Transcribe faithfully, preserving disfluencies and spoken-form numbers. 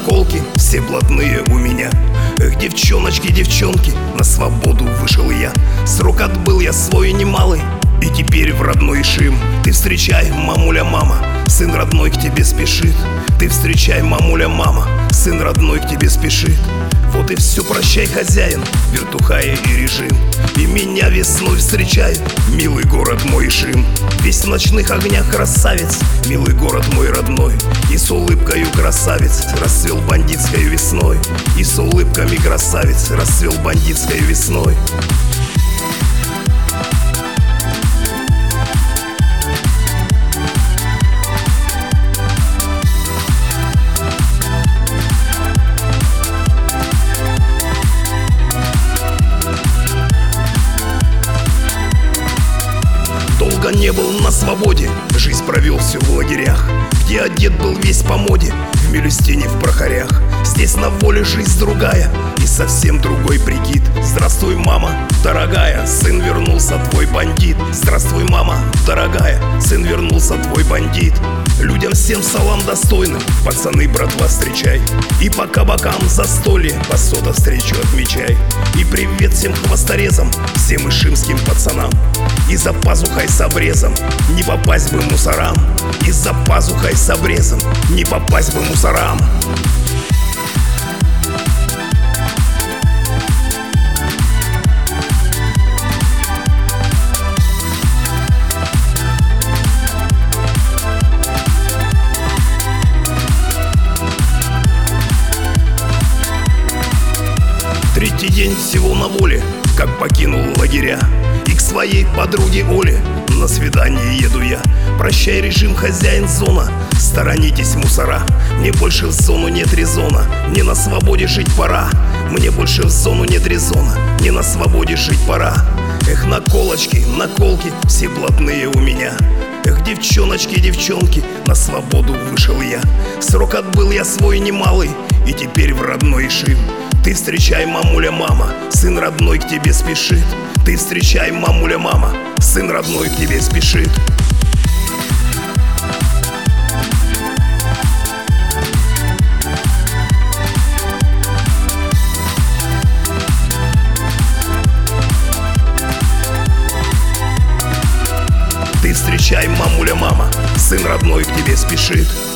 наколки все блатные у меня. Эх, девчоночки, девчонки, на свободу вышел я. Срок отбыл я свой немалый, и теперь в родной Ишим. Ты встречай, мамуля, мама, сын родной к тебе спешит. Ты встречай, мамуля, мама, сын родной к тебе спешит. Вот и все, прощай, хозяин, вертухая и режим. И меня весной встречает милый город мой Ишим. Весь в ночных огнях красавец, милый город мой родной. И с улыбкою красавец расцвел бандитской весной. И с улыбками красавец расцвел бандитской весной. Долго не был на свободе, жизнь провел всю в лагерях, где одет был весь по моде, в Мелюстине, в Прохорях. Здесь на воле жизнь другая и совсем другой прикид. Здравствуй, мама, дорогая, сын вернулся твой бандит. Здравствуй, мама, дорогая, сын вернулся твой бандит. Людям всем салам достойным, пацаны, братва, встречай. И по кабакам застолье, посода встречу отмечай. И привет всем хвосторезам, всем ишимским пацанам. И за пазухой с обрезом не попасть бы мусорам. И за пазухой с обрезом не попасть бы мусорам. Третий день всего на воле, как покинул лагеря. И к своей подруге Оле на свидание еду я. Прощай, режим, хозяин зона, сторонитесь мусора. Мне больше в зону нет резона, мне на свободе жить пора. Мне больше в зону нет резона, мне на свободе жить пора. Эх, наколочки, наколки все блатные у меня. Эх, девчоночки, девчонки, на свободу вышел я. Срок отбыл я свой немалый, и теперь в родной Ишим. Ты встречай, мамуля, мама, сын родной к тебе спешит. Ты встречай, мамуля, мама, сын родной к тебе спешит. Ты встречай, мамуля, мама, сын родной к тебе спешит.